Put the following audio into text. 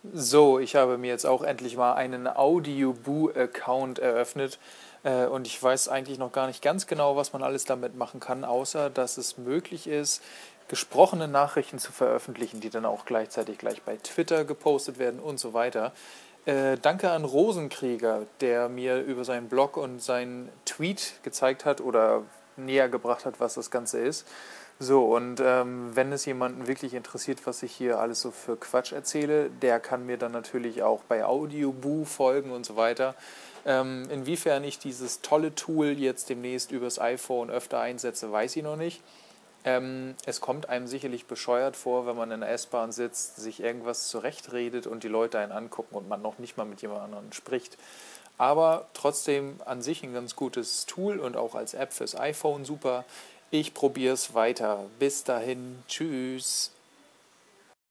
So, ich habe mir jetzt auch endlich mal einen Audioboo-Account eröffnet und ich weiß eigentlich noch gar nicht ganz genau, was man alles damit machen kann, außer dass es möglich ist, gesprochene Nachrichten zu veröffentlichen, die dann auch gleichzeitig gleich bei Twitter gepostet werden und so weiter. Danke an Rosenkrieger, der mir über seinen Blog und seinen Tweet gezeigt hat oder näher gebracht hat, was das Ganze ist. So, und wenn es jemanden wirklich interessiert, was ich hier alles so für Quatsch erzähle, der kann mir dann natürlich auch bei Audioboo folgen und so weiter. Inwiefern ich dieses tolle Tool jetzt demnächst übers iPhone öfter einsetze, weiß ich noch nicht. Es kommt einem sicherlich bescheuert vor, wenn man in der S-Bahn sitzt, sich irgendwas zurechtredet und die Leute einen angucken und man noch nicht mal mit jemand anderem spricht. Aber trotzdem an sich ein ganz gutes Tool und auch als App fürs iPhone super. Ich probiere es weiter. Bis dahin, tschüss.